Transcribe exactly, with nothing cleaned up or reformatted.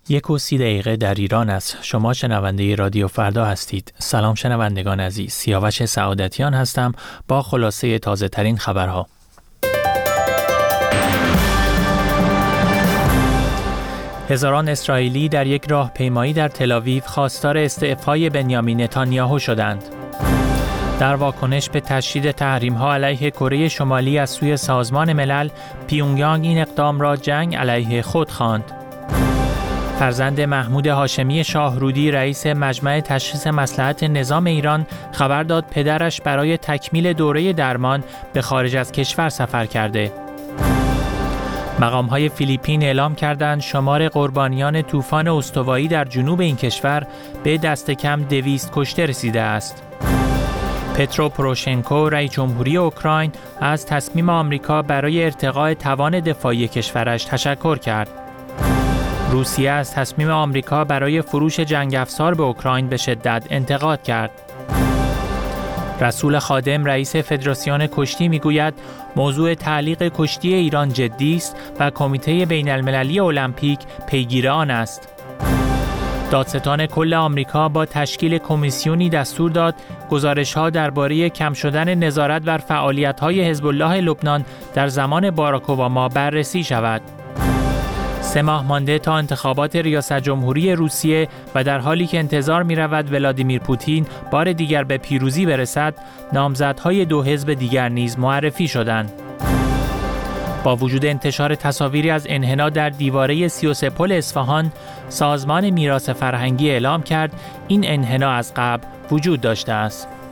یک و سی دقیقه در ایران است. شما شنونده رادیو فردا هستید. سلام شنوندگان عزیز. سیاوش سعادتیان هستم با خلاصه تازه ترین خبرها. هزاران اسرائیلی در یک راهپیمایی در تل‌آویو خواستار استعفای بنیامین نتانیاهو شدند. در واکنش به تشدید تحریم‌ها علیه کره شمالی از سوی سازمان ملل، پیونگیانگ این اقدام را جنگ علیه خود خواند. فرزند محمود هاشمی شاهرودی رئیس مجمع تشخیص مصلحت نظام ایران خبر داد پدرش برای تکمیل دوره درمان به خارج از کشور سفر کرده. مقام‌های فیلیپین اعلام کردند شمار قربانیان طوفان استوایی در جنوب این کشور به دست کم دویست کشته رسیده است. پترو پروشنکو رئیس جمهوری اوکراین از تصمیم آمریکا برای ارتقاء توان دفاعی کشورش تشکر کرد. روسیه از تصمیم آمریکا برای فروش جنگ افزار به اوکراین به شدت انتقاد کرد. رسول خادم رئیس فدراسیون کشتی میگوید موضوع تعلیق کشتی ایران جدی است و کمیته بین المللی المپیک پیگیر آن است. دادستان کل آمریکا با تشکیل کمیسیونی دستور داد گزارش‌ها درباره کم شدن نظارت بر فعالیت‌های حزب الله لبنان در زمان باراک اوباما بررسی شود. سه ماه مانده تا انتخابات ریاست جمهوری روسیه و در حالی که انتظار می رود ولادیمیر پوتین بار دیگر به پیروزی برسد، نامزدهای دو حزب دیگر نیز معرفی شدند. با وجود انتشار تصاویری از انحنا در دیواره سی و سه پل اصفهان، سازمان میراث فرهنگی اعلام کرد این انحنا از قبل وجود داشته است.